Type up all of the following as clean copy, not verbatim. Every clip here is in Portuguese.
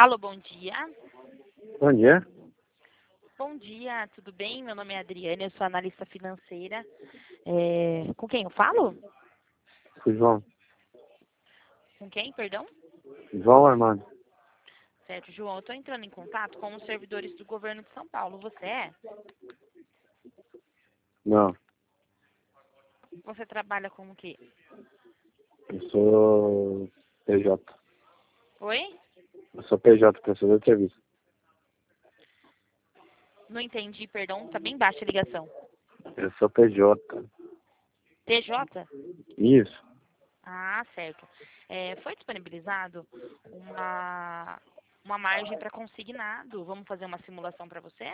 Alô, bom dia. Bom dia. Bom dia, tudo bem? Meu nome é Adriane, eu sou analista financeira. Com quem eu falo? Sou João. Com quem, perdão? João Armando. Certo, João, eu estou entrando em contato com os servidores do governo de São Paulo. Você é? Não, Você trabalha com o quê? eu sou PJ. Oi? Eu sou PJ, prestador de serviço. Não entendi, perdão, tá bem baixa a ligação. Eu sou PJ. TJ? Isso. Ah, certo. Foi disponibilizado uma margem para consignado. Vamos fazer uma simulação para você?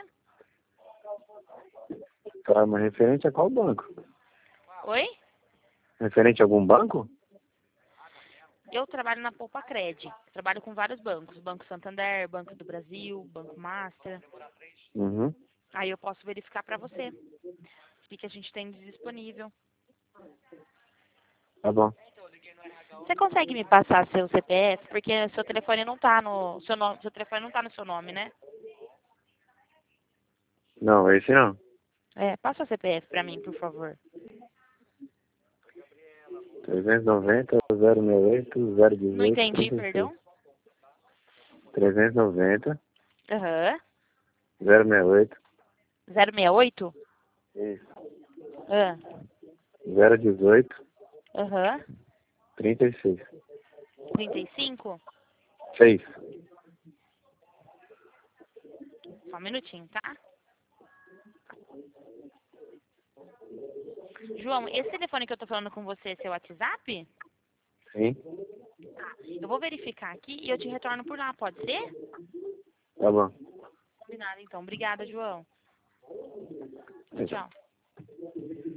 Tá, mas referente a qual banco? Oi? Referente a algum banco? Eu trabalho na Poupa Cred. Trabalho com vários bancos. Banco Santander, Banco do Brasil, Banco Master. Uhum. Aí eu posso verificar para você o que a gente tem disponível. Tá bom. Você consegue me passar seu CPF? Porque seu telefone não tá no seu nome, seu telefone não tá no seu nome, né? Não, esse não. Passa o CPF para mim, por favor. 390 068 Não 018 entendi, 36. perdão. 390 Aham. 068. 068? Isso. Ah. 018 Aham. 36. 35? 6. Só um minutinho, tá? João, esse telefone que eu tô falando com você é seu WhatsApp? Sim. Eu vou verificar aqui e eu te retorno por lá, pode ser? Tá bom. Combinado, então. Obrigada, João. Tchau. Tchau.